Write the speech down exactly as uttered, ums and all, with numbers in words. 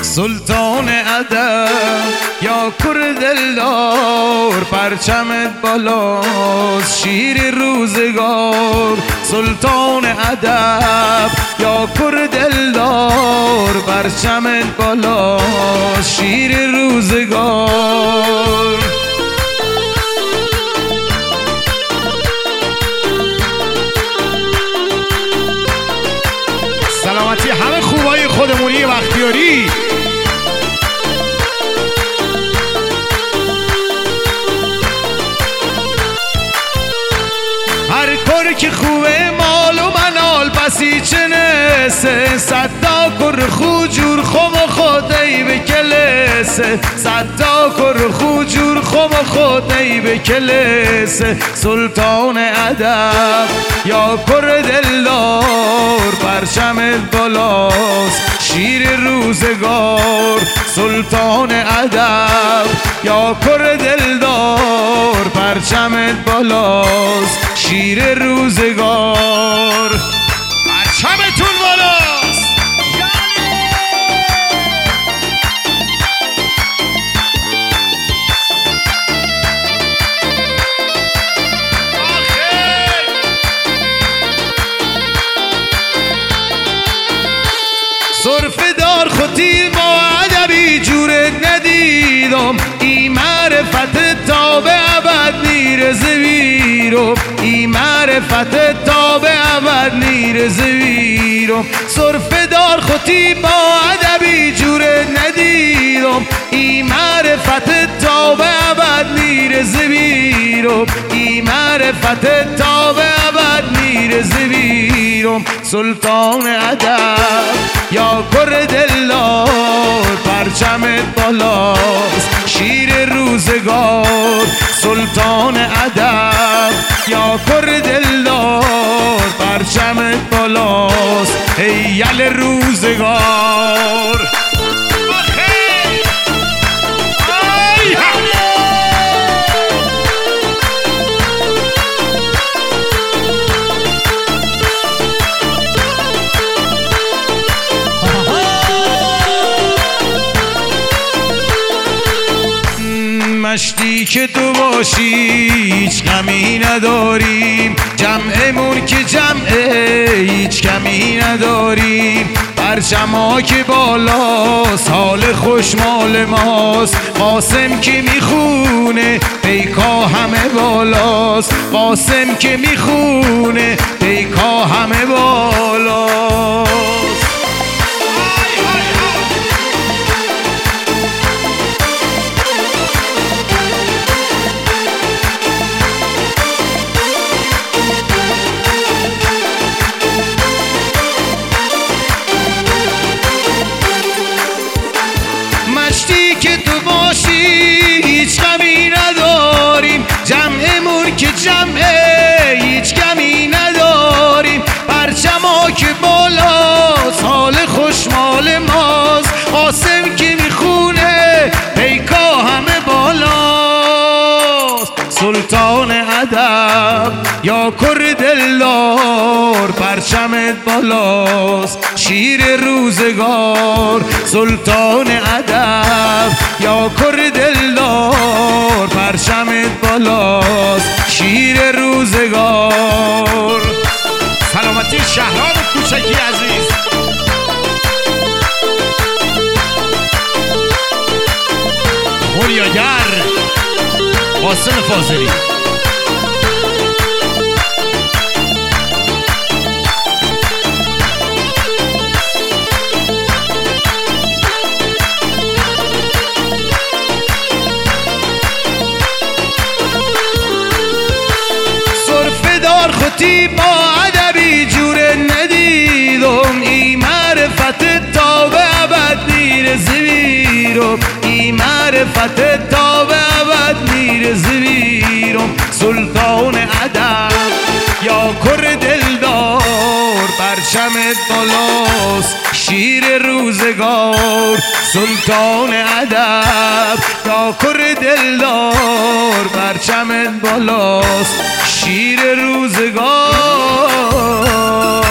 سلطان ادب یا کر دلدار، پرچمت بالاست شیر روزگار. سلطان ادب یا کر دلدار، پرچمت بالاست شیر روزگار. سلامتی همه خوبای خودمونی بختیاری. هر کار که خوبه مال و منال پسی چنسه، صد تا کر خوجور خم و خودی به کلسه، صد تا کر خوجور خم و خودی به کلسه. سلطان ادب یا کر دلدار، پرچمت بالاست شیر روزگار. سلطان ادب یا کر دلدار، پرچمت بالاست شیر روزگار. پرچمتون بالاست. صرف دار خودی با ادبی جورت ندیدم، این معرفت تا به ابد میرزه ویرم، این معرفت تا به ابد میرزه ویرم. صرف دار خودی با ادبی جورت ندیدم، این معرفت تا به ابد میرزه ویرم، این معرفت تا به ابد میرزه ویرم. سلطان ادب یا کر دلدار، پرچمت بالاست شیر روزگار. سلطان ادب یا کر دلدار، پرچمت بالاست هیل روزگار. مشتی که تو باشی هیچ غمی نداریم، جمعمون که جمعه هیچ کمی نداریم. پرچما که بالاست حال خوشمال ماست، قاسم که میخونه پیکا همه بالاست، قاسم که میخونه پیکا همه بالاست. مشتی که تو باشی هیچ غمی نداریم، جمعمون که جمعه هیچ کمی نداریم. پرچما که بالاست حال خوشمال ماست، قاسم که میخونه پیکا همه بالاست. سلطان ادب یا کر دلدار، پرچمت بالاست شیر روزگار. سلطان ادب یا کر دلدار، پرچمت بالاست شیر روزگار. سلامتی شهرام کوچکی عزیز. بنیانگر قاسم فاضلی. خودی با ادبی جور ندیدم، این معرفت تا به ابد میرزه ویرم، این معرفت تا به ابد میرزه ویرم. سلطان ادب یا کر دلدار، پرچمت بالاست شیر روزگار. سلطان ادب یا کر دلدار، پرچمت بالاست شیر روزگار.